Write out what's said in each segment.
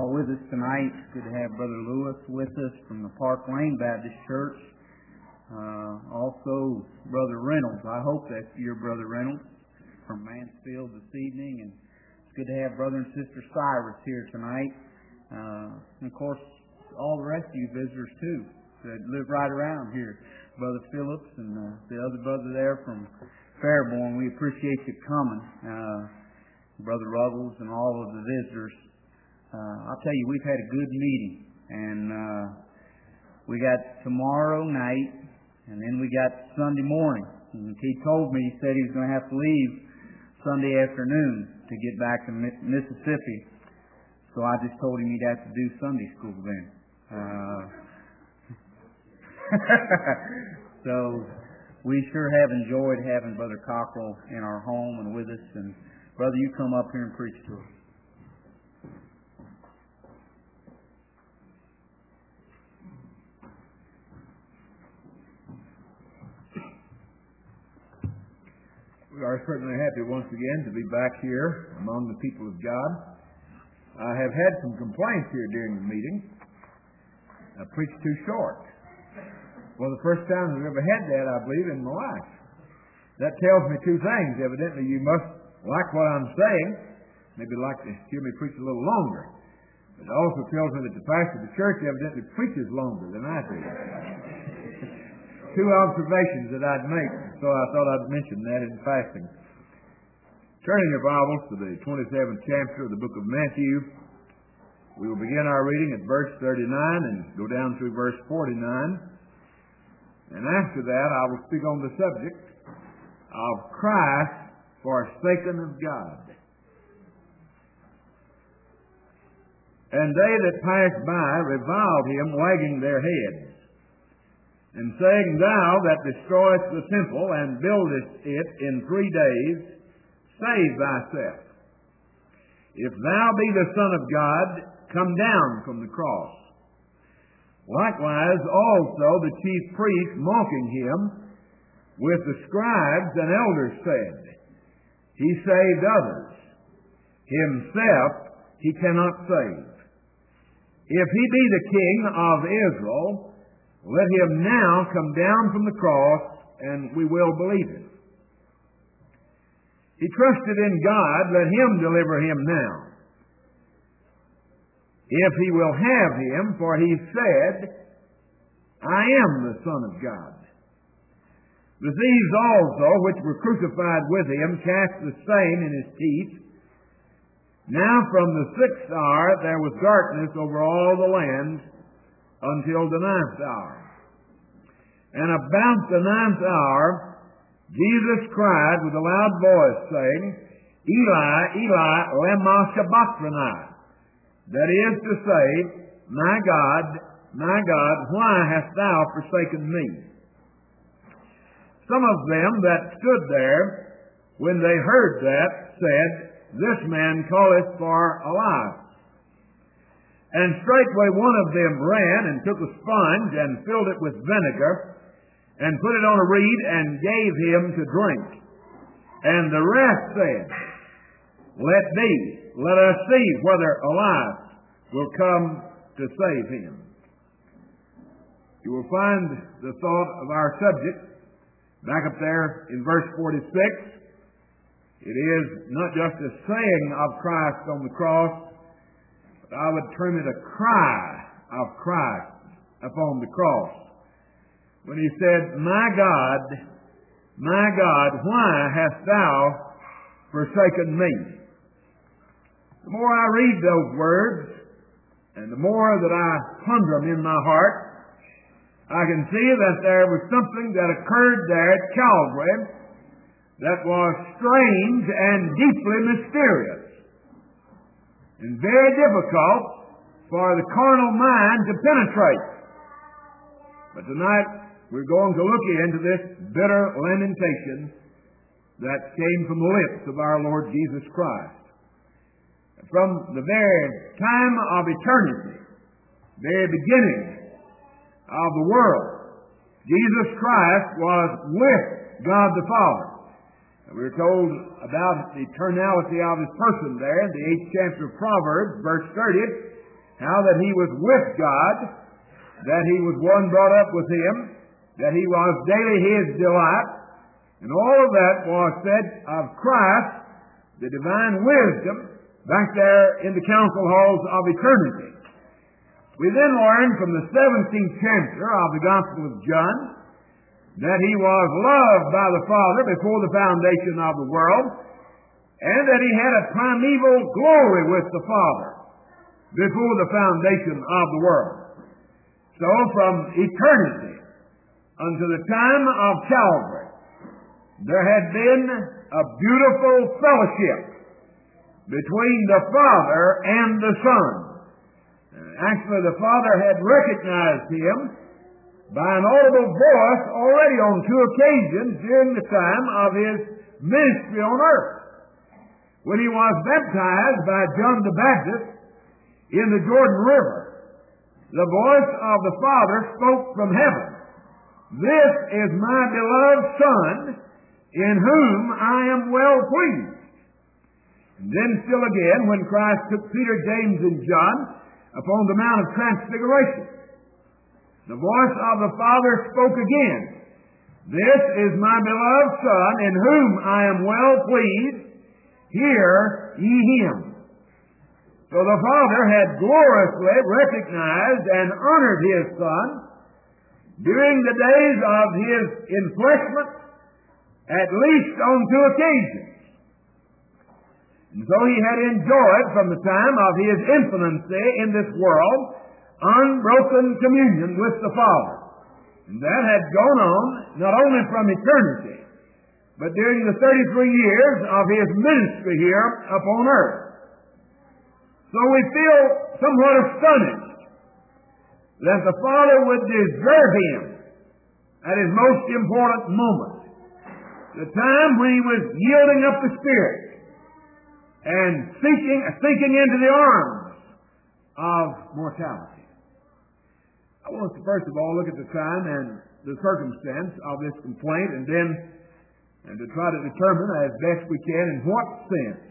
all with us tonight. It's good to have Brother Lewis with us from the Park Lane Baptist Church. Also, Brother Reynolds. I hope that's your Brother Reynolds from Mansfield this evening. And it's good to have Brother and Sister Cyrus here tonight. And of course, all the rest of you visitors too that live right around here. Brother Phillips and the other brother there from Fairborn. We appreciate you coming. Brother Ruggles and all of the visitors. I'll tell you, we've had a good meeting, and we got tomorrow night, and then we got Sunday morning. And he told me, he said he was going to have to leave Sunday afternoon to get back to Mississippi. So I just told him he'd have to do Sunday school then. So we sure have enjoyed having Brother Cockrell in our home and with us. And Brother, you come up here and preach to us. We are certainly happy once again to be back here among the people of God. I have had some complaints here during the meeting. I preached too short. Well, the first time I've ever had that, I believe, in my life. That tells me two things. Evidently, you must like what I'm saying, maybe like to hear me preach a little longer. But it also tells me that the pastor of the church evidently preaches longer than I do. Two observations that I'd make, so I thought I'd mention that in passing. Turning your Bibles to the 27th chapter of the book of Matthew, we will begin our reading at verse 39 and go down through verse 49. And after that, I will speak on the subject of Christ forsaken of God. And they that passed by reviled him, wagging their heads, and saying, Thou that destroyest the temple and buildest it in 3 days, save thyself. If thou be the Son of God, come down from the cross. Likewise also the chief priests, mocking him, with the scribes and elders said, He saved others. Himself he cannot save. If he be the King of Israel, let him now come down from the cross, and we will believe him. He trusted in God, let him deliver him now. If he will have him, for he said, I am the Son of God. The thieves also, which were crucified with him, cast the same in his teeth. Now from the 6th hour there was darkness over all the land until the 9th hour. And about the 9th hour, Jesus cried with a loud voice, saying, Eli, Eli, lema sabachthani. That is to say, my God, why hast thou forsaken me? Some of them that stood there, when they heard that, said, This man calleth for Elias. And straightway one of them ran and took a sponge and filled it with vinegar and put it on a reed and gave him to drink. And the rest said, Let be, let us see whether Elias will come to save him. You will find the thought of our subject back up there in verse 46. It is not just a saying of Christ on the cross, I would term it a cry of Christ upon the cross. When he said, my God, why hast thou forsaken me? The more I read those words, and the more that I ponder them in my heart, I can see that there was something that occurred there at Calvary that was strange and deeply mysterious, and very difficult for the carnal mind to penetrate. But tonight we're going to look into this bitter lamentation that came from the lips of our Lord Jesus Christ. From the very time of eternity, very beginning of the world, Jesus Christ was with God the Father. We're told about the eternality of His person there in the 8th chapter of Proverbs, verse 30. how that he was with God, that he was one brought up with him, that he was daily his delight, and all of that was said of Christ, the divine wisdom, back there in the council halls of eternity. We then learn from the 17th chapter of the Gospel of John that he was loved by the Father before the foundation of the world, and that he had a primeval glory with the Father before the foundation of the world. So from eternity unto the time of Calvary, there had been a beautiful fellowship between the Father and the Son. Actually, the Father had recognized him by an audible voice already on 2 occasions during the time of his ministry on earth. When he was baptized by John the Baptist in the Jordan River, the voice of the Father spoke from heaven, "This is my beloved Son, in whom I am well pleased." And then still again, when Christ took Peter, James, and John upon the Mount of Transfiguration, the voice of the Father spoke again, "This is my beloved Son, in whom I am well pleased. Hear ye him." So the Father had gloriously recognized and honored his Son during the days of his enfleshment, at least on 2 occasions. And so he had enjoyed from the time of his infancy in this world unbroken communion with the Father. And that had gone on not only from eternity, but during the 33 years of his ministry here upon earth. So we feel somewhat astonished that the Father would desert him at his most important moment, the time when he was yielding up the Spirit and sinking into the arms of mortality. I want us to first of all look at the time and the circumstance of this complaint, and to try to determine as best we can in what sense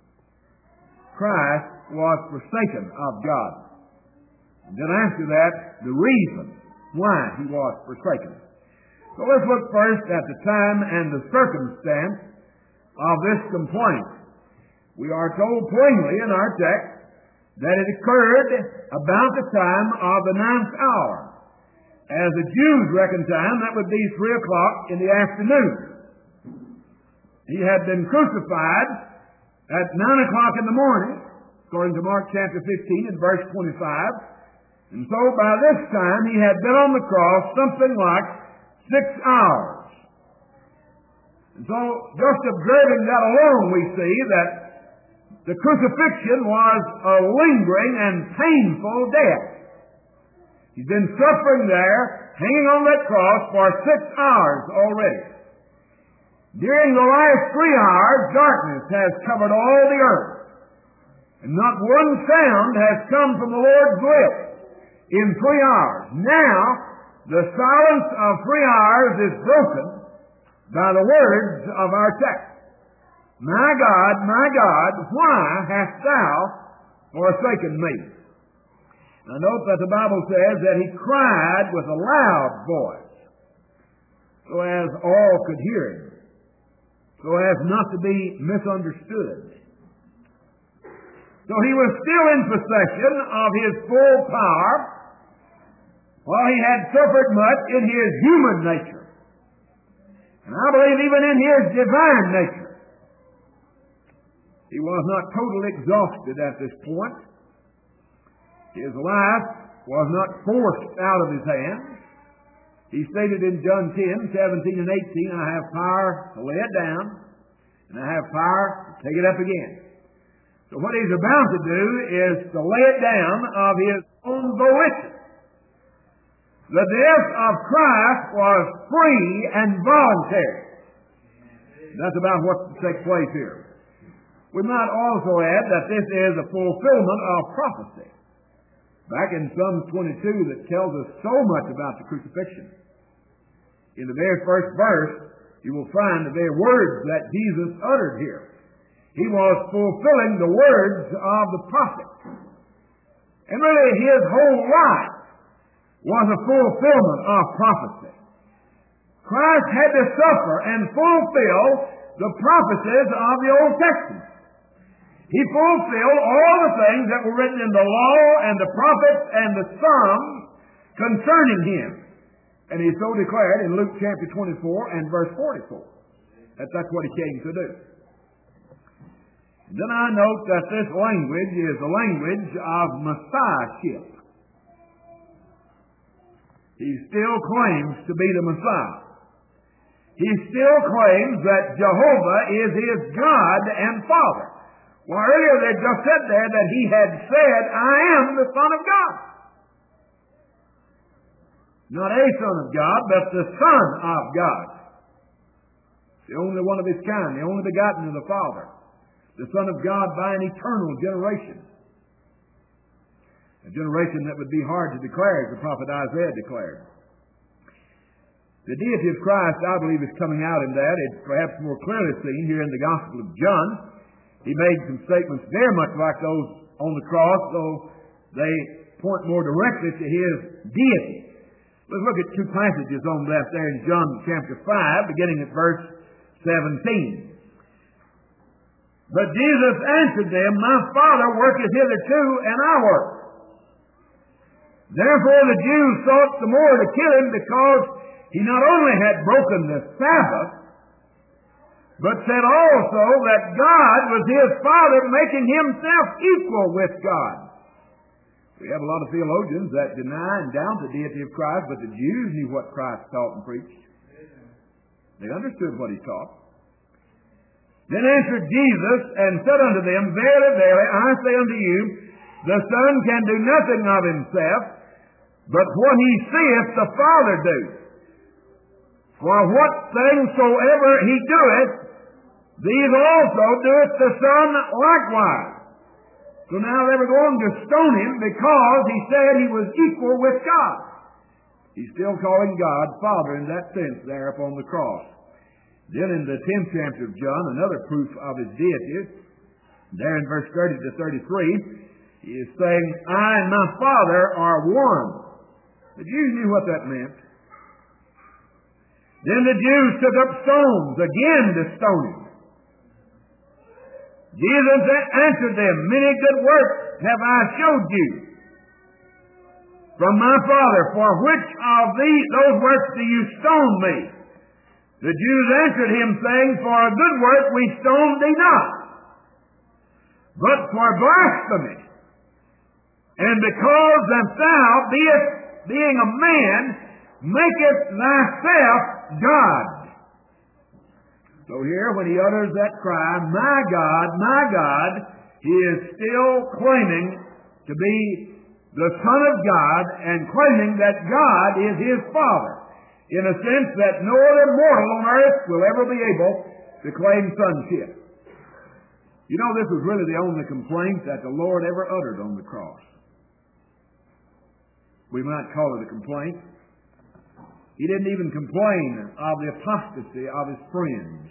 Christ was forsaken of God. And then after that, the reason why he was forsaken. So let's look first at the time and the circumstance of this complaint. We are told plainly in our text that it occurred about the time of the 9th hour. As the Jews reckon time, that would be 3 o'clock in the afternoon. He had been crucified at 9 o'clock in the morning, according to Mark chapter 15 and verse 25. And so by this time he had been on the cross something like 6 hours. And so just observing that alone, we see that the crucifixion was a lingering and painful death. He's been suffering there, hanging on that cross for 6 hours already. During the last 3 hours, darkness has covered all the earth. And not one sound has come from the Lord's lips in 3 hours. Now, the silence of 3 hours is broken by the words of our text. My God, why hast thou forsaken me?" Now note that the Bible says that he cried with a loud voice, so as all could hear him, so as not to be misunderstood. So he was still in possession of his full power, while he had suffered much in his human nature, and I believe even in his divine nature. He was not totally exhausted at this point. His life was not forced out of his hands. He stated in John 10, 17 and 18, "I have power to lay it down, and I have power to take it up again." So what he's about to do is to lay it down of his own volition. The death of Christ was free and voluntary. That's about what's to take place here. We might also add that this is a fulfillment of prophecy. Back in Psalm 22 that tells us so much about the crucifixion. In the very first verse, you will find the very words that Jesus uttered here. He was fulfilling the words of the prophet. And really his whole life was a fulfillment of prophecy. Christ had to suffer and fulfill the prophecies of the Old Testament. He fulfilled all the things that were written in the law and the prophets and the Psalms concerning him. And he so declared in Luke chapter 24 and verse 44. That's what he came to do. Then I note that this language is the language of Messiahship. He still claims to be the Messiah. He still claims that Jehovah is his God and Father. Well, earlier they just said there that he had said, I am the Son of God. Not a Son of God, but the Son of God. The only one of his kind, the only begotten of the Father. The Son of God by an eternal generation. A generation that would be hard to declare, as the prophet Isaiah declared. The deity of Christ, I believe, is coming out in that. It's perhaps more clearly seen here in the Gospel of John. He made some statements very much like those on the cross, though they point more directly to his deity. Let's look at two passages on that there in John chapter 5, beginning at verse 17. But Jesus answered them, My Father worketh hitherto, and I work. Therefore the Jews sought the more to kill him, because he not only had broken the Sabbath, but said also that God was his Father, making himself equal with God. We have a lot of theologians that deny and doubt the deity of Christ, but the Jews knew what Christ taught and preached. They understood what he taught. Then answered Jesus and said unto them, Verily, verily, I say unto you, the Son can do nothing of himself, but what he seeth the Father do. For what things soever he doeth, these also doeth the Son likewise. So now they were going to stone him because he said he was equal with God. He's still calling God Father in that sense there upon the cross. Then in the 10th chapter of John, another proof of his deity, there in verse 30 to 33, he is saying, I and my Father are one. The Jews knew what that meant. Then the Jews took up stones again to stone him. Jesus answered them, Many good works have I showed you from my Father. For which of those works do you stone me? The Jews answered him, saying, For a good work we stone thee not, but for blasphemy, and because that thou, being a man, makest thyself God. So here, when he utters that cry, my God, he is still claiming to be the Son of God and claiming that God is his Father, in a sense that no other mortal on earth will ever be able to claim sonship. You know, this was really the only complaint that the Lord ever uttered on the cross. We might call it a complaint. He didn't even complain of the apostasy of his friends.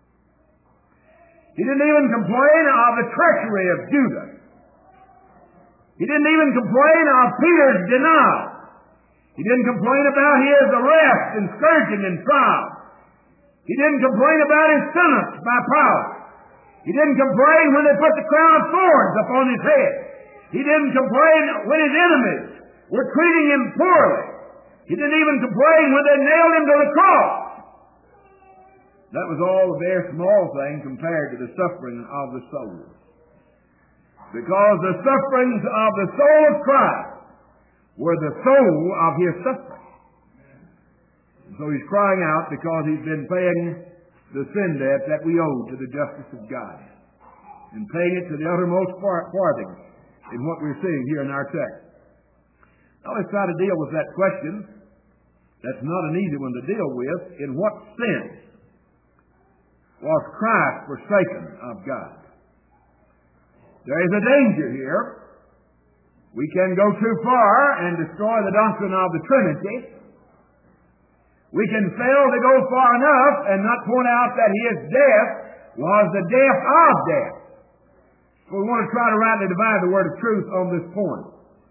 He didn't even complain of the treachery of Judas. He didn't even complain of Peter's denial. He didn't complain about his arrest and scourging and trial. He didn't complain about his sentence by Pilate. He didn't complain when they put the crown of thorns upon his head. He didn't complain when his enemies were treating him poorly. He didn't even complain when they nailed him to the cross. That was all a very small thing compared to the suffering of the soul. Because the sufferings of the soul of Christ were the soul of his suffering. And so he's crying out because he's been paying the sin debt that we owe to the justice of God, and paying it to the uttermost farthing in what we're seeing here in our text. Now let's try to deal with that question. That's not an easy one to deal with. In what sense was Christ forsaken of God? There is a danger here. We can go too far and destroy the doctrine of the Trinity. We can fail to go far enough and not point out that his death was the death of death. So we want to try to rightly divide the word of truth on this point.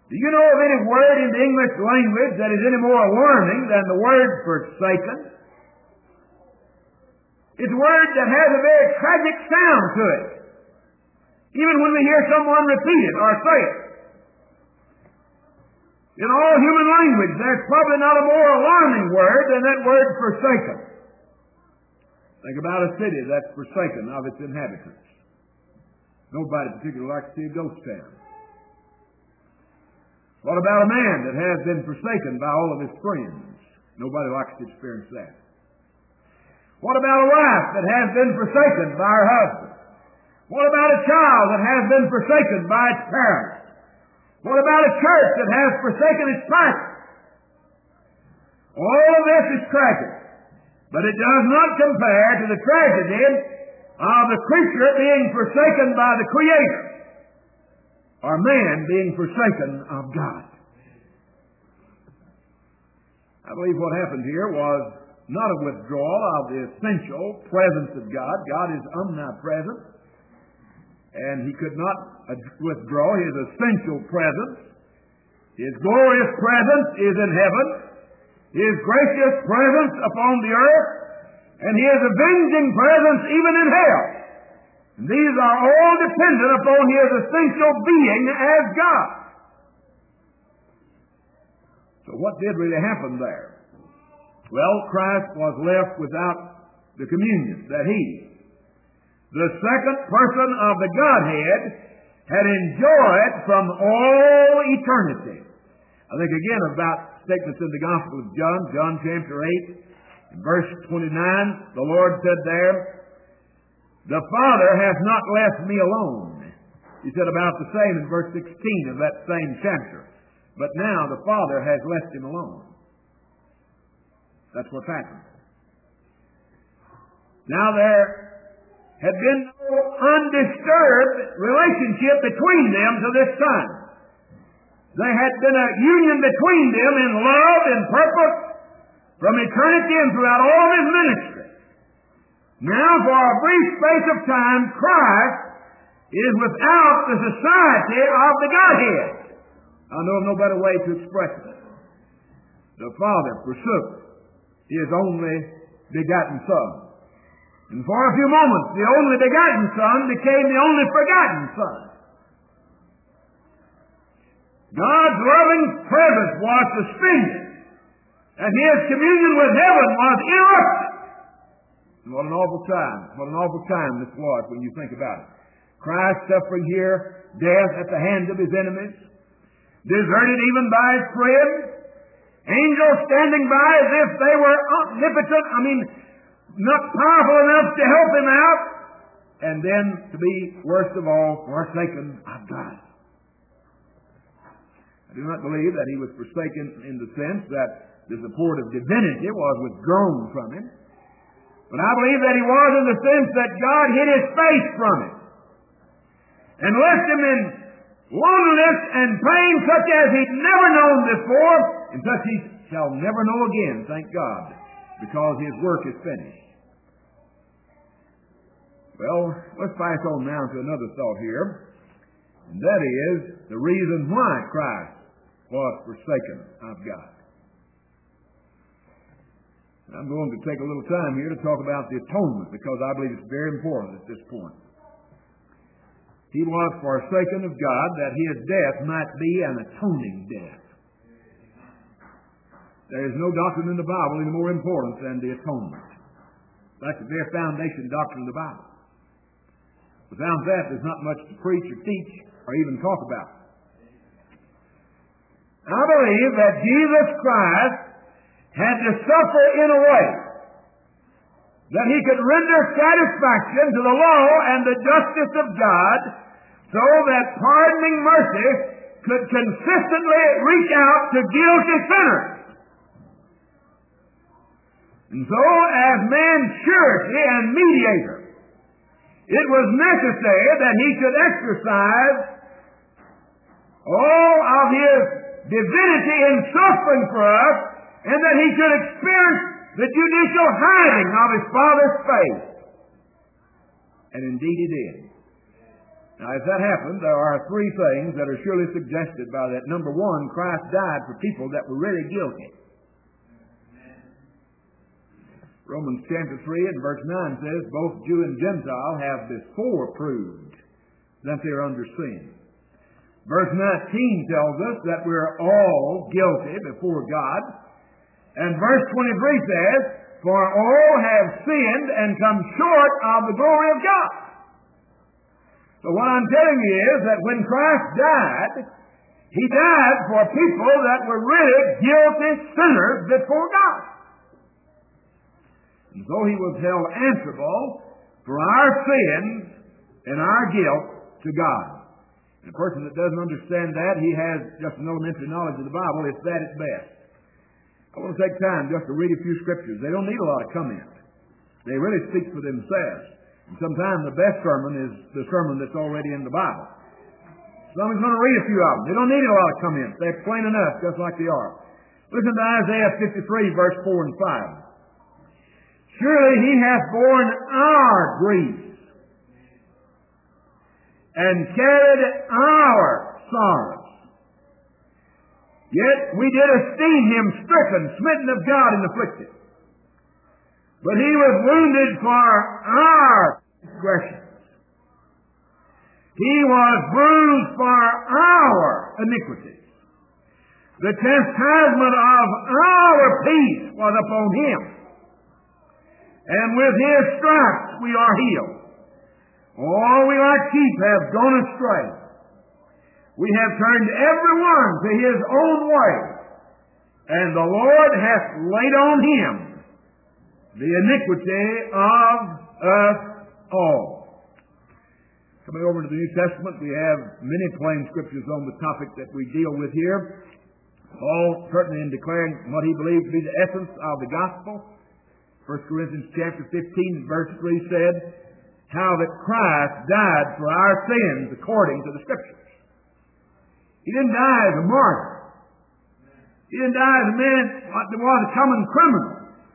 Do you know of any word in the English language that is any more alarming than the word forsaken? It's a word that has a very tragic sound to it, even when we hear someone repeat it or say it. In all human language, there's probably not a more alarming word than that word forsaken. Think about a city that's forsaken of its inhabitants. Nobody particularly likes to see a ghost town. What about a man that has been forsaken by all of his friends? Nobody likes to experience that. What about a wife that has been forsaken by her husband? What about a child that has been forsaken by its parents? What about a church that has forsaken its pastor? All of this is tragic, but it does not compare to the tragedy of the creature being forsaken by the Creator, or man being forsaken of God. I believe what happened here was not a withdrawal of the essential presence of God. God is omnipresent, and He could not withdraw His essential presence. His glorious presence is in heaven, His gracious presence upon the earth, and His avenging presence even in hell. And these are all dependent upon His essential being as God. So what did really happen there? Well, Christ was left without the communion that He, the second person of the Godhead, had enjoyed from all eternity. I think again about statements in the Gospel of John, John chapter 8, in verse 29, the Lord said there, "The Father hath not left me alone." He said about the same in verse 16 of that same chapter. But now the Father has left Him alone. That's what's happened. Now there had been no undisturbed relationship between them to this time. There had been a union between them in love and purpose from eternity and throughout all of His ministry. Now, for a brief space of time, Christ is without the society of the Godhead. I know of no better way to express it. The Father forsook His only begotten Son. And for a few moments, the only begotten Son became the only forgotten Son. God's loving presence was suspended, and His communion with heaven was interrupted. And what an awful time. What an awful time this was when you think about it. Christ suffering here, death at the hands of His enemies, deserted even by His friends, angels standing by as if they were omnipotent, not powerful enough to help Him out, and then to be, worst of all, forsaken of God. I do not believe that He was forsaken in the sense that the support of divinity was withdrawn from Him, but I believe that He was in the sense that God hid His face from Him and left Him in loneliness and pain such as He'd never known before, and such He shall never know again, thank God, because His work is finished. Well, let's pass on now to another thought here, and that is the reason why Christ was forsaken of God. I'm going to take a little time here to talk about the atonement, because I believe it's very important at this point. He was forsaken of God that His death might be an atoning death. There is no doctrine in the Bible any more important than the atonement. That's the very foundation doctrine of the Bible. Without that, there's not much to preach or teach or even talk about. I believe that Jesus Christ had to suffer in a way that He could render satisfaction to the law and the justice of God, so that pardoning mercy could consistently reach out to guilty sinners. And so, as man's surety and mediator, it was necessary that He should exercise all of His divinity in suffering for us, and that He should experience the judicial hiding of His Father's face. And indeed He did. Now, if that happened, there are three things that are surely suggested by that. Number one, Christ died for people that were really guilty. Romans chapter 3 and verse 9 says, both Jew and Gentile have before proved that they're under sin. Verse 19 tells us that we're all guilty before God. And verse 23 says, for all have sinned and come short of the glory of God. So what I'm telling you is that when Christ died, He died for people that were really guilty sinners before God. And so He was held answerable for our sins and our guilt to God. And a person that doesn't understand that, he has just an elementary knowledge of the Bible. It's that at best. I want to take time just to read a few scriptures. They don't need a lot of comment. They really speak for themselves. And sometimes the best sermon is the sermon that's already in the Bible. So I'm going to read a few of them. They don't need a lot of comments. They're plain enough, just like they are. Listen to Isaiah 53, verse 4 and 5. Surely He hath borne our griefs and carried our sorrows. Yet we did esteem Him stricken, smitten of God, and afflicted. But He was wounded for our transgressions. He was bruised for our iniquities. The chastisement of our peace was upon Him. And with His stripes we are healed. All we like sheep have gone astray. We have turned every one to his own way. And the Lord hath laid on Him the iniquity of us all. Coming over to the New Testament, we have many plain scriptures on the topic that we deal with here. Paul, certainly in declaring what he believed to be the essence of the gospel, 1 Corinthians chapter 15, verse 3 said, how that Christ died for our sins according to the Scriptures. He didn't die as a martyr. He didn't die as a man that was a common criminal.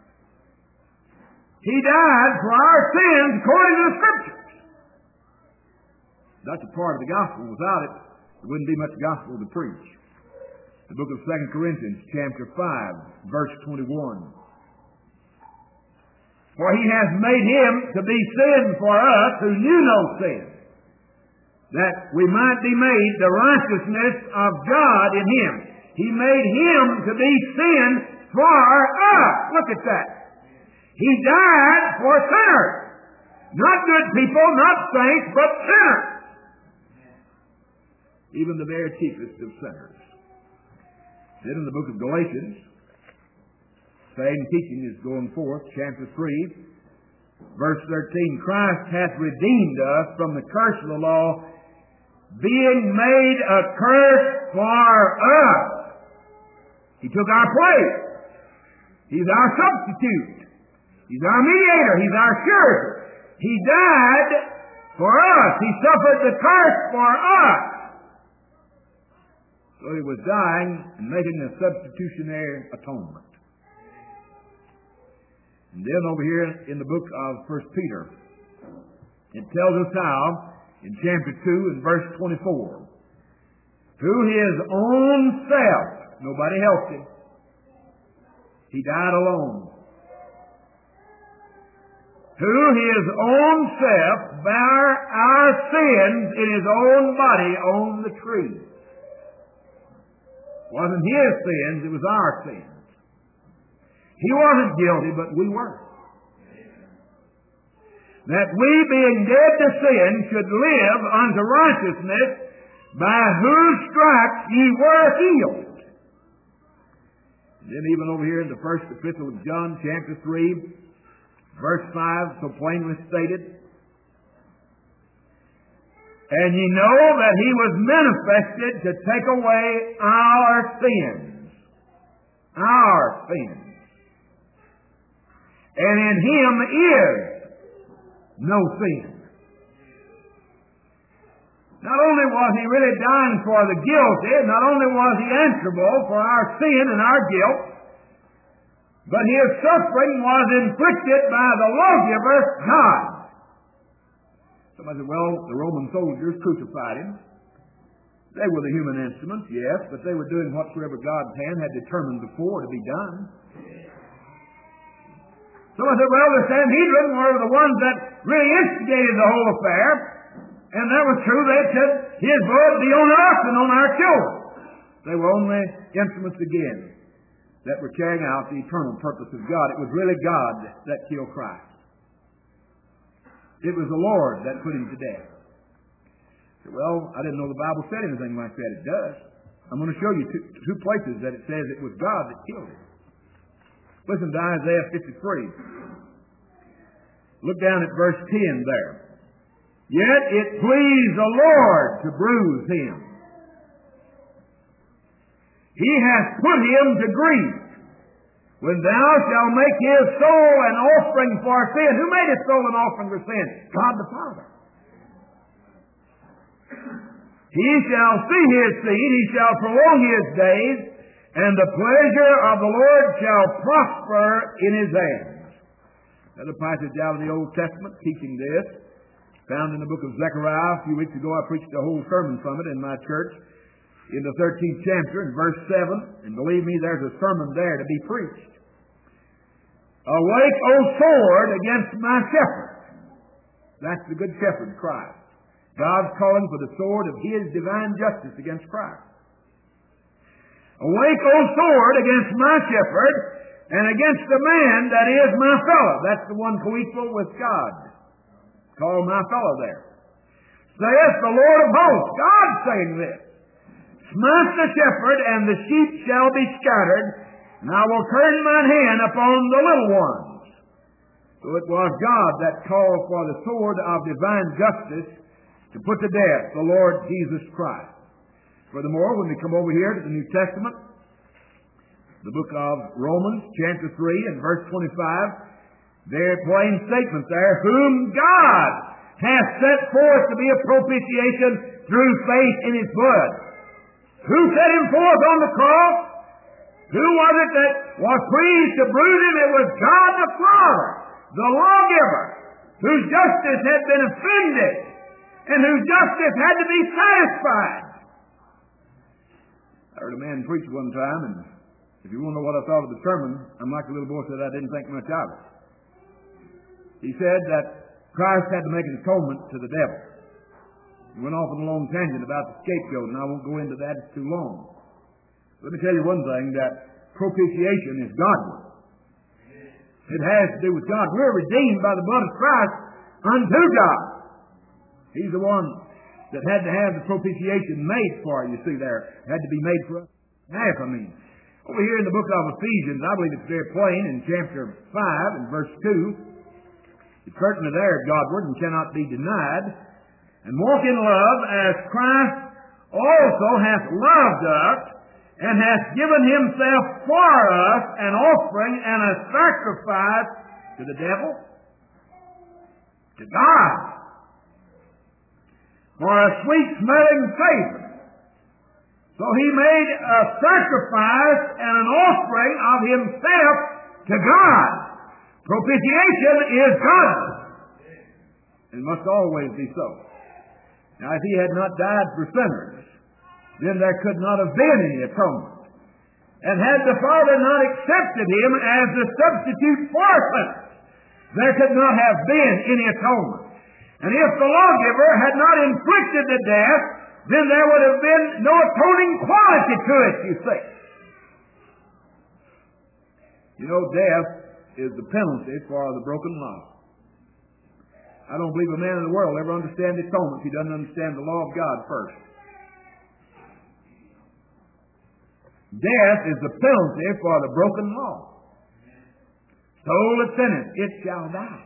He died for our sins according to the Scriptures. That's a part of the gospel. Without it, there wouldn't be much gospel to preach. The book of 2 Corinthians chapter 5, verse 21. For He hath made Him to be sin for us who knew no sin, that we might be made the righteousness of God in Him. He made Him to be sin for us. Look at that. He died for sinners. Not good people, not saints, but sinners. Even the very chiefest of sinners. Then in the book of Galatians, same teaching is going forth, chapter 3, verse 13. Christ hath redeemed us from the curse of the law, being made a curse for us. He took our place. He's our substitute. He's our mediator. He's our surety. He died for us. He suffered the curse for us. So He was dying and making a substitutionary atonement. And then over here in the book of 1 Peter, it tells us how, in chapter 2 and verse 24, through His own self, nobody helped Him. He died alone. Through His own self, bare our sins in His own body on the tree. It wasn't His sins, it was our sins. He wasn't guilty, but we were. That we, being dead to sin, should live unto righteousness, by whose stripes ye were healed. And then even over here in the first epistle of John, chapter 3, verse 5, so plainly stated, and ye know that He was manifested to take away our sins. Our sins. And in Him is no sin. Not only was He really dying for the guilty, not only was He answerable for our sin and our guilt, but His suffering was inflicted by the lawgiver, God. Somebody said, well, the Roman soldiers crucified him. They were the human instruments, yes, but they were doing whatsoever God's hand had determined before to be done. Somebody said, well, the Sanhedrin were the ones that really instigated the whole affair, and that was true. They said, his blood be on us and on our children. They were only instruments again that were carrying out the eternal purpose of God. It was really God that killed Christ. It was the Lord that put him to death. Well, I didn't know the Bible said anything like that. It does. I'm going to show you two places that it says it was God that killed him. Listen to Isaiah 53. Look down at verse 10 there. Yet it pleased the Lord to bruise him. He hath put him to grief. When thou shalt make his soul an offering for sin. Who made his soul an offering for sin? God the Father. He shall see his seed, he shall prolong his days, and the pleasure of the Lord shall prosper in his hands. Another passage out of the Old Testament teaching this, found in the book of Zechariah. A few weeks ago I preached a whole sermon from it in my church, in the 13th chapter, in verse 7, and believe me, there's a sermon there to be preached. Awake, O sword, against my shepherd. That's the good shepherd, Christ. God's calling for the sword of his divine justice against Christ. Awake, O sword, against my shepherd, and against the man that is my fellow. That's the one co-equal with God. Call my fellow there. Saith the Lord of hosts. God saying this. Smite the shepherd, and the sheep shall be scattered, and I will turn mine hand upon the little ones. So it was God that called for the sword of divine justice to put to death the Lord Jesus Christ. Furthermore, when we come over here to the New Testament, the book of Romans, chapter 3 and verse 25, there plain statement there, whom God hath set forth to be a propitiation through faith in his blood. Who set him forth on the cross? Who was it that was pleased to bruise him? It was God the Father, the lawgiver, whose justice had been offended, and whose justice had to be satisfied. I heard a man preach one time, and if you want to know what I thought of the sermon, I'm like the little boy said, I didn't think much of it. He said that Christ had to make an atonement to the devil. He went off on a long tangent about the scapegoat, and I won't go into that, it's too long. Let me tell you one thing, that propitiation is Godward. It has to do with God. We're redeemed by the blood of Christ unto God. He's the one that had to have the propitiation made for you. See there, it had to be made for us. Over here in the book of Ephesians, I believe it's very plain in chapter 5 and verse 2. It's certainly there, Godward, and cannot be denied. And walk in love as Christ also hath loved us, and hath given himself for us an offering and a sacrifice to the devil, to God, for a sweet-smelling savor. So he made a sacrifice and an offering of himself to God. Propitiation is God. It must always be so. Now, if he had not died for sinners, then there could not have been any atonement. And had the Father not accepted him as the substitute for sinners, there could not have been any atonement. And if the lawgiver had not inflicted the death, then there would have been no atoning quality to it, you see. You know, death is the penalty for the broken law. I don't believe a man in the world ever understands atonement if he doesn't understand the law of God first. Death is the penalty for the broken law. Soul that sinneth, it shall die.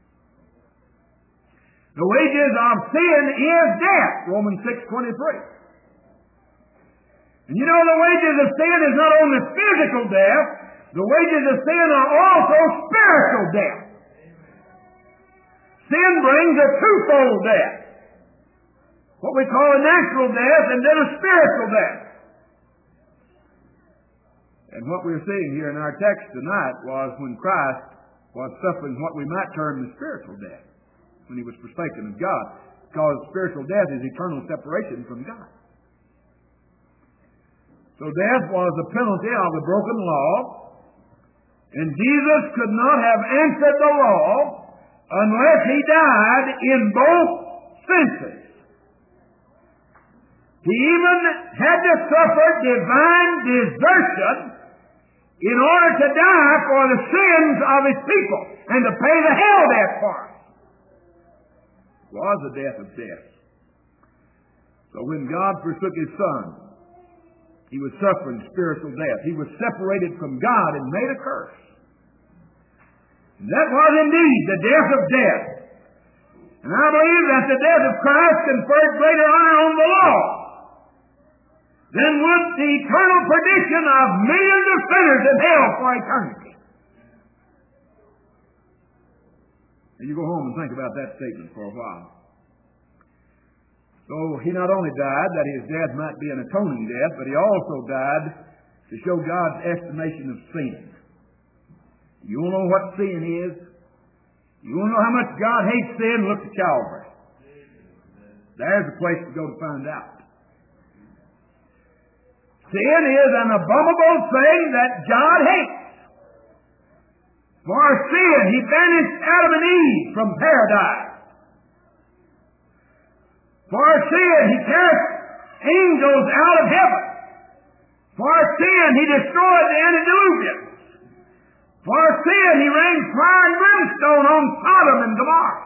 The wages of sin is death, Romans 6:23. And you know the wages of sin is not only physical death, the wages of sin are also spiritual death. Sin brings a twofold death. What we call a natural death and then a spiritual death. And what we're seeing here in our text tonight was when Christ was suffering what we might term the spiritual death. when he was forsaken of God, because spiritual death is eternal separation from God. So death was the penalty of the broken law, and Jesus could not have answered the law unless he died in both senses. He even had to suffer divine desertion in order to die for the sins of his people and to pay the hell debt for it. It was the death of death. So when God forsook his Son, he was suffering spiritual death. He was separated from God and made a curse. And that was indeed the death of death. And I believe that the death of Christ conferred greater honor on the law than would the eternal perdition of millions of sinners in hell for eternity. Now you go home and think about that statement for a while. So he not only died that his death might be an atoning death, but he also died to show God's estimation of sin. You want to know what sin is? You want to know how much God hates sin? Look at Calvary. There's a place to go to find out. Sin is an abominable thing that God hates. For sin, he banished Adam and Eve from paradise. For sin, he cast angels out of heaven. For sin, he destroyed the antediluvians. For sin, he rained fire and brimstone on Sodom and Gomorrah.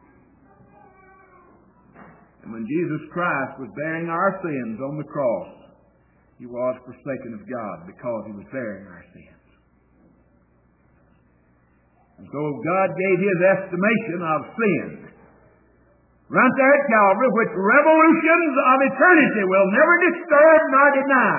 And when Jesus Christ was bearing our sins on the cross, he was forsaken of God because he was bearing our sins. And so God gave his estimation of sin right there at Calvary, which revolutions of eternity will never disturb nor deny.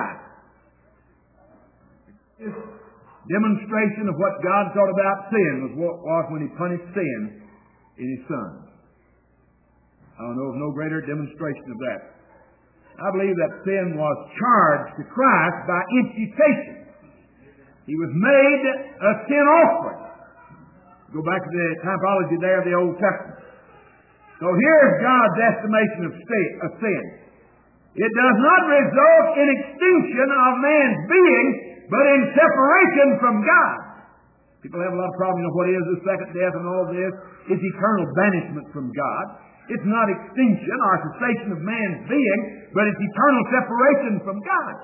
This demonstration of what God thought about sin was when he punished sin in his Son. I know of no greater demonstration of that. I believe that sin was charged to Christ by imputation. He was made a sin offering. Go back to the typology there of the Old Testament. So here's God's estimation of sin. It does not result in extinction of man's being, but in separation from God. People have a lot of problems. You know what is the second death and all this? It's eternal banishment from God. It's not extinction or cessation of man's being, but it's eternal separation from God.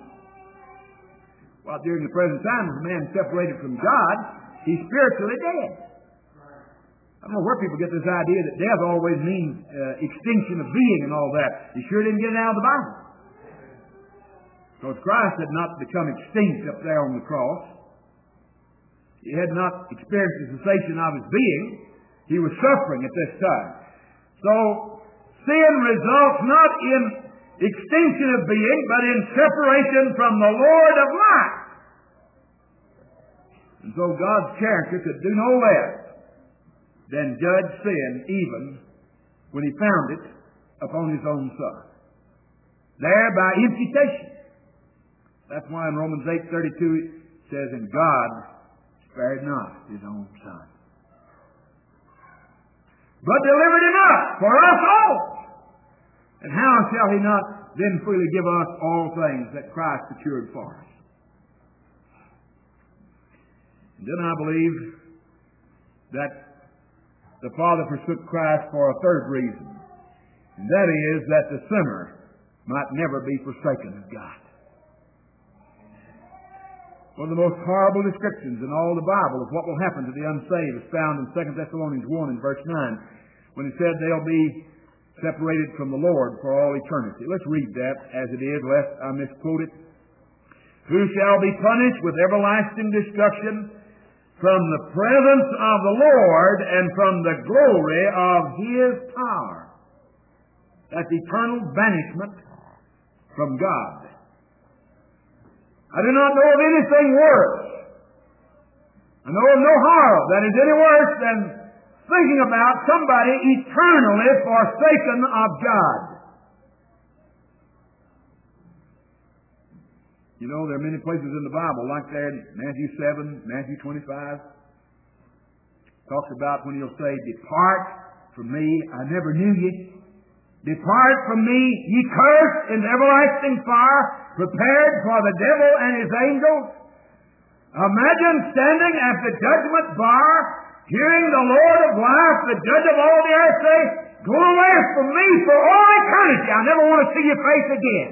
Well, during the present time, if a man is separated from God, he's spiritually dead. I don't know where people get this idea that death always means extinction of being and all that. You sure didn't get it out of the Bible. Because Christ had not become extinct up there on the cross. He had not experienced the cessation of his being. He was suffering at this time. So, sin results not in extinction of being, but in separation from the Lord of life. And so God's character could do no less than judge sin even when he found it upon his own Son. There by imputation. That's why in Romans 8:32 it says, "And God spared not his own Son, but delivered him up for us all. And how shall he not then freely give us all things that Christ secured for us?" And then I believe that the Father forsook Christ for a third reason, and that is that the sinner might never be forsaken of God. One of the most horrible descriptions in all the Bible of what will happen to the unsaved is found in 2 Thessalonians 1 and verse 9, when it said they'll be separated from the Lord for all eternity. Let's read that as it is, lest I misquote it. "Who shall be punished with everlasting destruction from the presence of the Lord and from the glory of his power." That's eternal banishment from God. I do not know of anything worse. I know of no horror that is any worse than thinking about somebody eternally forsaken of God. You know, there are many places in the Bible, like there in Matthew 7, Matthew 25, talks about when he'll say, "Depart from me, I never knew ye. Depart from me, ye cursed, into everlasting fire, prepared for the devil and his angels. Imagine standing at the judgment bar, hearing the Lord of life, the judge of all the earth, say, go away from me for all eternity. I never want to see your face again.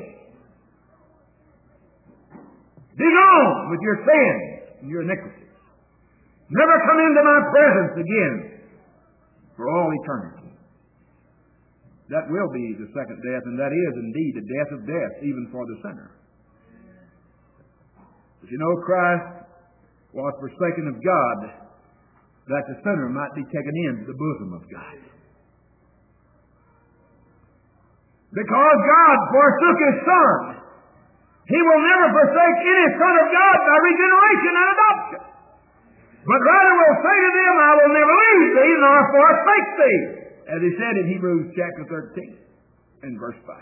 Be gone with your sins and your iniquities. Never come into my presence again for all eternity. That will be the second death, and that is indeed the death of death, even for the sinner. But you know, Christ was forsaken of God, that the sinner might be taken into the bosom of God. Because God forsook His Son, He will never forsake any Son of God by regeneration and adoption. But rather will say to them, I will never leave thee nor forsake thee, as He said in Hebrews chapter 13 and verse 5.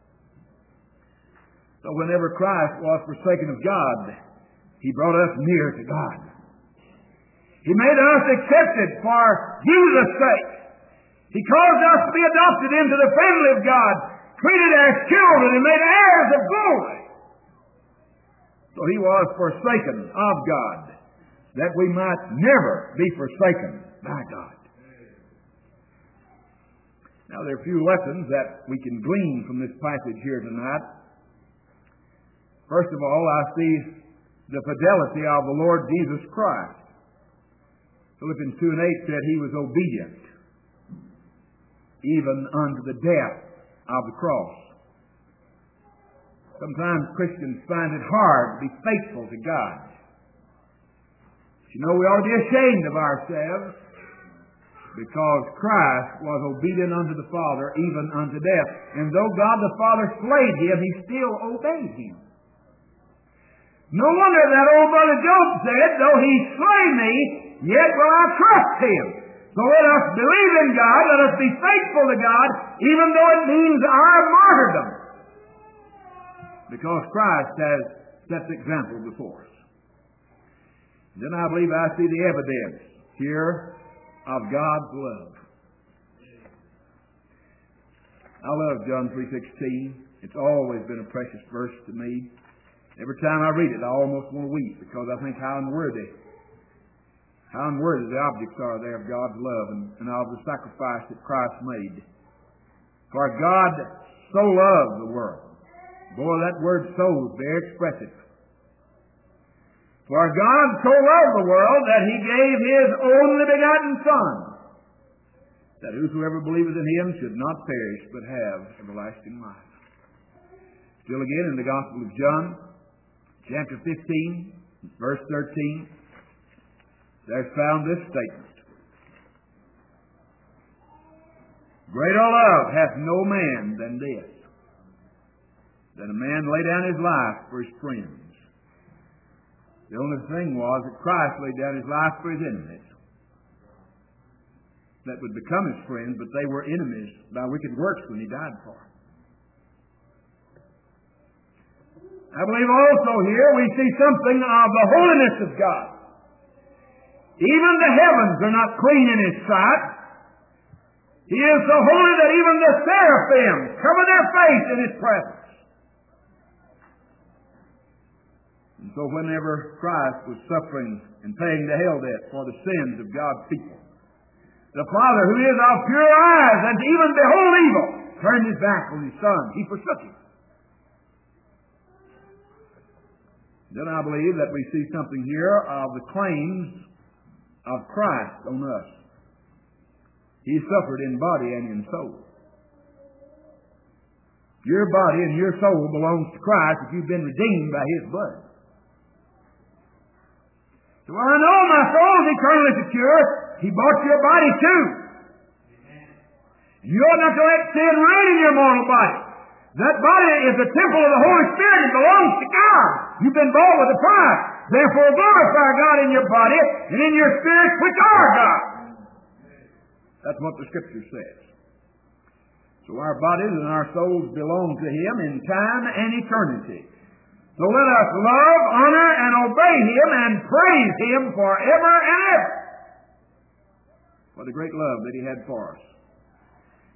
So whenever Christ was forsaken of God, He brought us near to God. He made us accepted for Jesus' sake. He caused us to be adopted into the family of God, treated as children and made heirs of glory. So He was forsaken of God, that we might never be forsaken by God. Now, there are a few lessons that we can glean from this passage here tonight. First of all, I see the fidelity of the Lord Jesus Christ. Philippians 2 and 8 said He was obedient, even unto the death of the cross. Sometimes Christians find it hard to be faithful to God. But you know, we ought to be ashamed of ourselves, because Christ was obedient unto the Father, even unto death. And though God the Father slayed Him, He still obeyed Him. No wonder that old brother Job said, though He slay me, yet will I trust Him. So let us believe in God, let us be faithful to God, even though it means our martyrdom. Because Christ has set the example before us. Then I believe I see the evidence here of God's love. I love John 3:16. It's always been a precious verse to me. Every time I read it, I almost want to weep, because I think how unworthy the objects are there of God's love and of the sacrifice that Christ made. For God so loved the world. Boy, that word "so" is very expressive. For God so loved the world that He gave His only begotten Son, that whosoever believeth in Him should not perish, but have everlasting life. Still again in the Gospel of John, chapter 15, verse 13, there's found this statement. Greater love hath no man than this, that a man lay down his life for his friends. The only thing was that Christ laid down His life for His enemies, that would become His friends, but they were enemies by wicked works when He died for them. I believe also here we see something of the holiness of God. Even the heavens are not clean in His sight. He is so holy that even the seraphim cover their face in His presence. And so whenever Christ was suffering and paying the hell debt for the sins of God's people, the Father, who is of pure eyes and to even behold evil, turned His back on His Son. He forsook Him. Then I believe that we see something here of the claims of Christ on us. He suffered in body and in soul. Your body and your soul belongs to Christ if you've been redeemed by His blood. So I know my soul is eternally secure. He bought your body too. You ought not to let sin reign in your mortal body. That body is the temple of the Holy Spirit. It belongs to God. You've been bought with a price. Therefore glorify God in your body and in your spirit, which are God. That's what the Scripture says. So our bodies and our souls belong to Him in time and eternity. So let us love, honor, and obey Him and praise Him forever and ever for the great love that He had for us.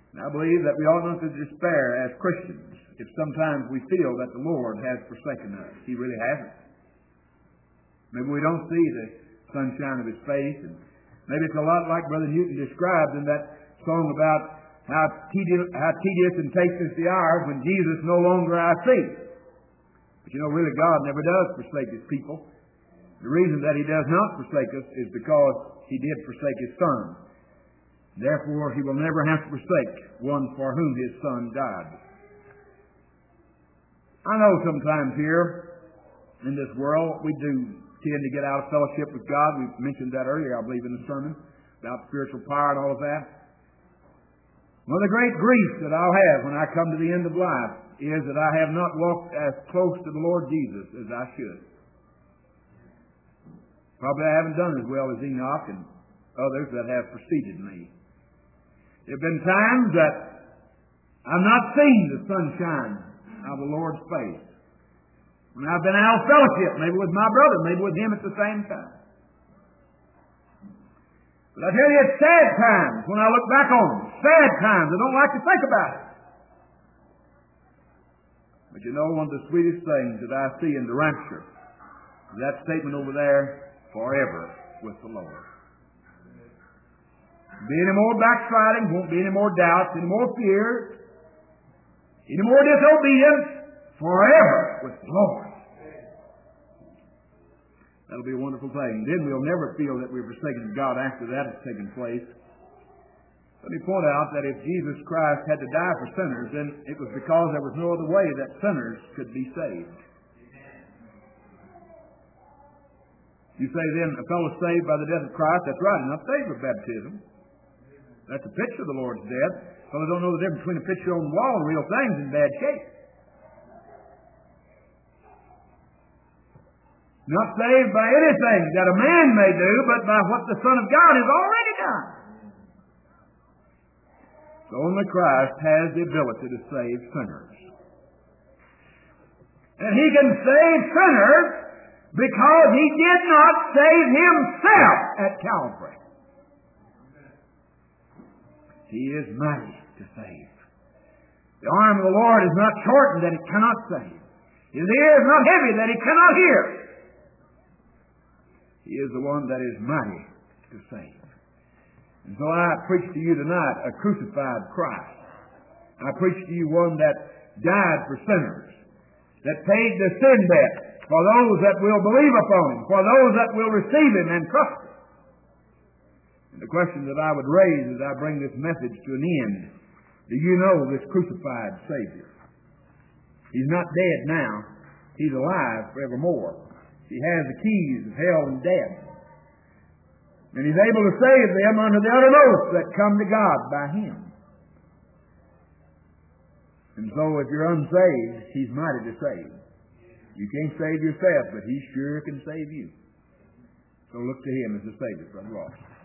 And I believe that we ought not to despair as Christians if sometimes we feel that the Lord has forsaken us. He really hasn't. Maybe we don't see the sunshine of His face, and maybe it's a lot like Brother Newton described in that song about how tedious and tasteless the hours when Jesus no longer I see. But you know, really God never does forsake His people. The reason that He does not forsake us is because He did forsake His Son. Therefore, He will never have to forsake one for whom His Son died. I know sometimes here in this world we do tend to get out of fellowship with God. We mentioned that earlier, I believe, in the sermon about spiritual power and all of that. One of the great griefs that I'll have when I come to the end of life is that I have not walked as close to the Lord Jesus as I should. Probably I haven't done as well as Enoch and others that have preceded me. There have been times that I've not seen the sunshine of the Lord's face. When I've been out of fellowship, maybe with my brother, maybe with him at the same time. But I tell you, it's sad times when I look back on them. Sad times. I don't like to think about it. But you know, one of the sweetest things that I see in the rapture is that statement over there, forever with the Lord. Won't be any more backsliding, won't be any more doubts, any more fear, any more disobedience, forever with the Lord. That'll be a wonderful thing. Then we'll never feel that we've forsaken God after that has taken place. Let me point out that if Jesus Christ had to die for sinners, then it was because there was no other way that sinners could be saved. You say then, a fellow saved by the death of Christ, that's right, not saved with baptism. That's a picture of the Lord's death. Fellows don't know the difference between a picture on the wall and real things in bad shape. Not saved by anything that a man may do, but by what the Son of God has already done. So only Christ has the ability to save sinners. And He can save sinners because He did not save Himself at Calvary. He is mighty to save. The arm of the Lord is not shortened that it cannot save. His ear is not heavy that He cannot hear. He is the one that is mighty to save. And so I preach to you tonight a crucified Christ. I preach to you one that died for sinners, that paid the sin debt for those that will believe upon Him, for those that will receive Him and trust Him. And the question that I would raise as I bring this message to an end, do you know this crucified Savior? He's not dead now. He's alive forevermore. He has the keys of hell and death. And He's able to save them under the uttermost that come to God by Him. And so if you're unsaved, He's mighty to save. You can't save yourself, but He sure can save you. So look to Him as the Savior, Brother Ross.